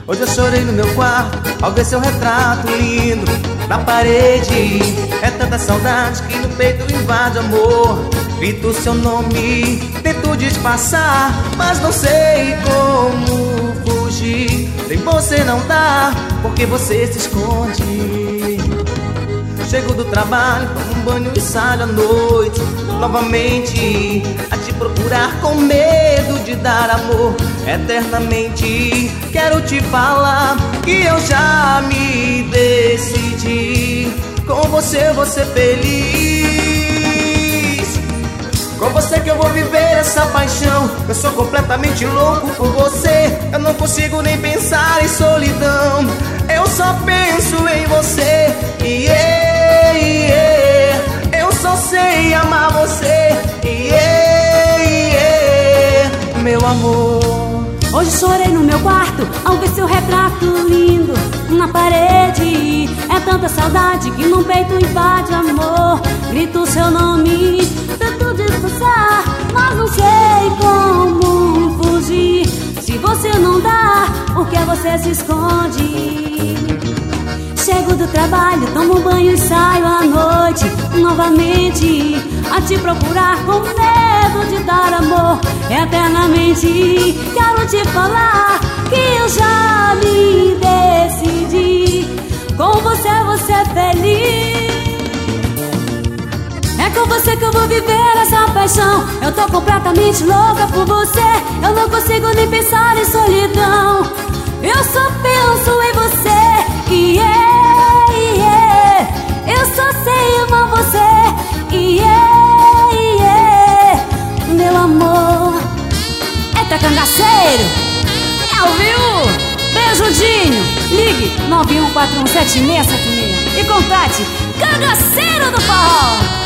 Hoje eu chorei no meu quarto ao ver seu retrato lindo na parede. É tanta saudade que no peito invade amor. Grito seu nome, tento disfarçar, mas não sei como fugir. Sem você não dá, porque você se esconde. Chego do trabalho, tomo um banho e saio à noite novamente a te procurar com medo de dar amor eternamente. Quero te falar que eu já me decidi. Com você eu vou ser feliz. Com você que eu vou viver essa paixão. Eu sou completamente louco por você. Eu não consigo nem pensar em solidão. Eu só penso em você. Eu só sei amar você. Meu amor. Hoje chorei no meu quarto ao ver seu retrato lindo na parede. É tanta saudade que no peito invade amor. Grito seu nome, tento disfarçar, mas não sei como fugir. Se você não dá, por que você se esconde? Chego do trabalho, tomo um banho e saio à noite novamente a te procurar com medo de dar amor eternamente. Quero te falar que eu já me decidi. Com você vou ser feliz. É com você que eu vou viver essa paixão. Eu tô completamente louca por você. Eu não consigo nem pensar em solidão. Eu só penso em você. Eu só sei amar você. Meu amor. Eita, cangaceiro. É ao vivo. Beijo, Dinho. Ligue 91417676 e contate Cangaceiro do Forró.